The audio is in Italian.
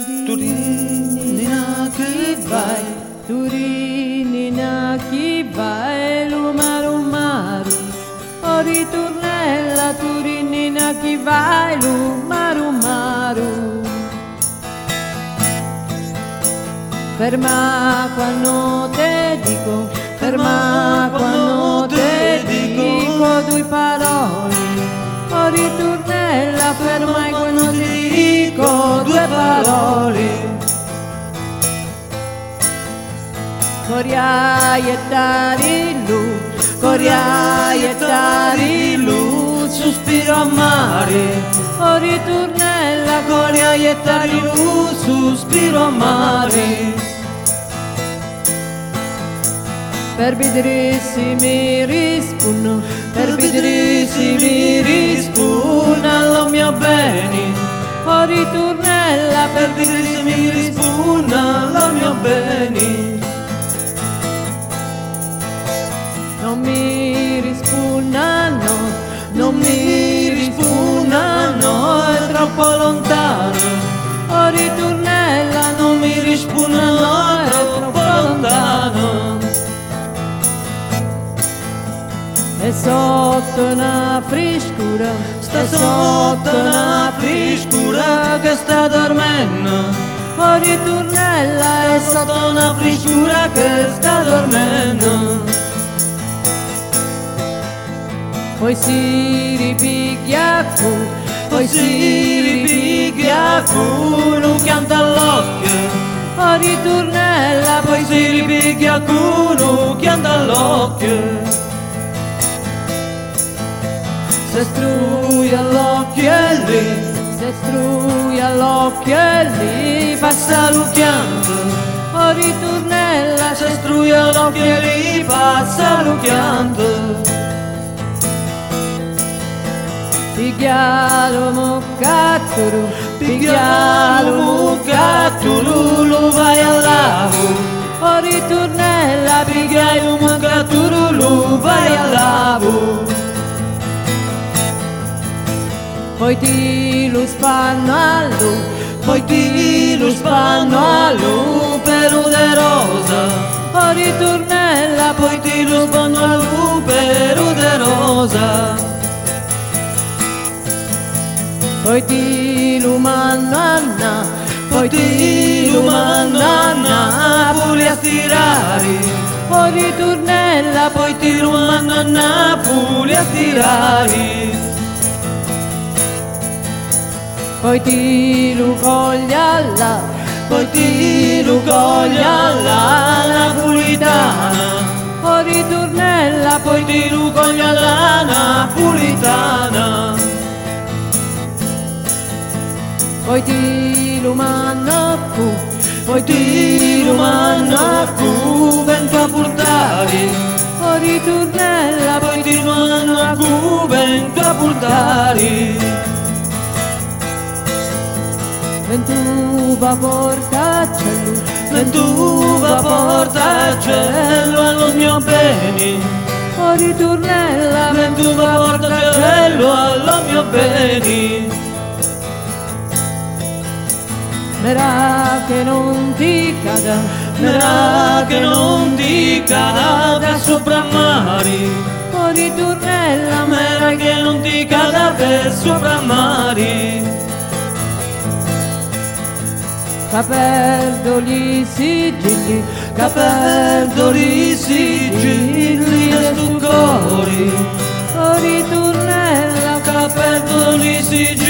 Turinina chi vai, Turinina chi vai, lumaru maru. O ritornella, Turinina chi vai, lumaru maru. Ferma quando te dico, ferma quando te dico due parole. O ritornella, ferma quando ti dico due parole. Coriai e tarilu, coriai e tarilu, sospiro a mare. o ritornella, Coriai e tarilu, sospiro a mare. per vedresi mi rispondo, per vedresi mi rispondo allo mio bene. o ritornella, Per vedresi mi rispondo allo mio bene. non mi rispondo, Non mi rispondo, è troppo lontano. o ritornella, Non mi rispondo, è troppo lontano. è sotto una frescura, Sta sotto una frescura che sta dormendo. o ritornella, È sotto una frescura che sta dormendo. poi si ripicchia cu, Poi si ripicchia culo, canta all'occhio. o ritornella, Poi si ripicchia culo, canta all'occhio. Se struia l'occhio e lì, se struia l'occhio e lì passa lucchiando. o ritornella, Se struia l'occhio e lì, passa lucchiando. piglialo moccaturu, Piglialo mucaturu, lo vai al lago. o ritornella, Piglialo mucaturu, lo vai al lago. poi ti lo spanno allo, Poi ti lo spanno allo pero de rosa. o ritornella, Poi ti lo spanno allo pero de rosa. poi ti lo mando a na, Poi ti lo mando a Napoli a stirare. o ritornella, Poi ti lo mando a Napoli a stirare. poi ti lo coglia là, Poi ti lo coglia alla napolitana. o ritornella, Poi ti lo coglia alla napolitana. poi ti lo mando cu, Poi ti lo mando a Cubenca a portare. o ritornella, Poi ti lo mando a Cubenca a portare. ventuva portacello, Ventuva portacello allo mio bene. o ritornella, Ventuva portacello allo mio bene. verrà che non ti cada, Verrà che non ti cada da sopra mari. o ritornella, Verrà che non ti cada da sopra mari. che perdo gli sigilli, Che perdo i sigilli e stucori. o ritornella, Che perdo i sigilli